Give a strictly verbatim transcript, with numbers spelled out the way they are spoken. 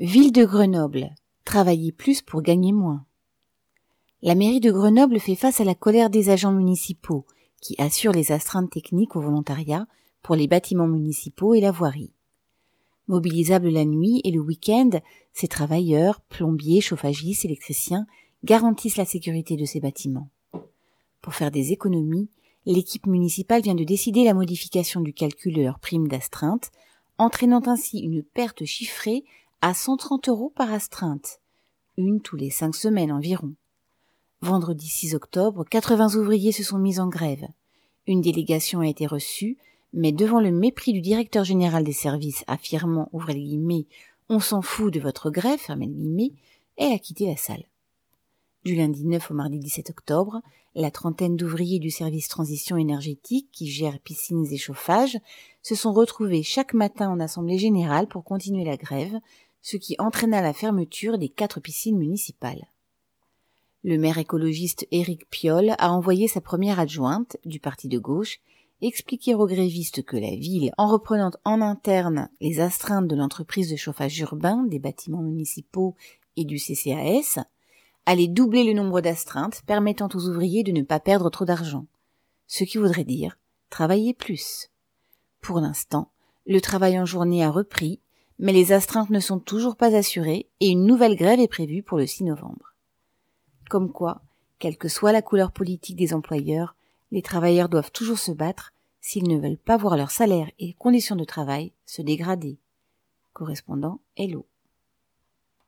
Ville de Grenoble, travailler plus pour gagner moins. La mairie de Grenoble fait face à la colère des agents municipaux qui assurent les astreintes techniques au volontariat pour les bâtiments municipaux et la voirie. Mobilisables la nuit et le week-end, ces travailleurs, plombiers, chauffagistes, électriciens, garantissent la sécurité de ces bâtiments. Pour faire des économies, l'équipe municipale vient de décider la modification du calcul de leur prime d'astreinte, entraînant ainsi une perte chiffrée à cent trente euros par astreinte, une tous les cinq semaines environ. Vendredi six octobre, quatre-vingts ouvriers se sont mis en grève. Une délégation a été reçue, mais devant le mépris du directeur général des services affirmant, ouvrez les guillemets, on s'en fout de votre grève, fermez les guillemets, elle a quitté la salle. Du lundi neuf au mardi dix-sept octobre, la trentaine d'ouvriers du service transition énergétique qui gère piscines et chauffages se sont retrouvés chaque matin en assemblée générale pour continuer la grève, ce qui entraîna la fermeture des quatre piscines municipales. Le maire écologiste Éric Piolle a envoyé sa première adjointe, du parti de gauche, expliquer aux grévistes que la ville, en reprenant en interne les astreintes de l'entreprise de chauffage urbain, des bâtiments municipaux et du C C A S, allait doubler le nombre d'astreintes permettant aux ouvriers de ne pas perdre trop d'argent. Ce qui voudrait dire travailler plus. Pour l'instant, le travail en journée a repris, mais les astreintes ne sont toujours pas assurées et une nouvelle grève est prévue pour le six novembre. Comme quoi, quelle que soit la couleur politique des employeurs, les travailleurs doivent toujours se battre s'ils ne veulent pas voir leur salaire et conditions de travail se dégrader. Correspondant Hello.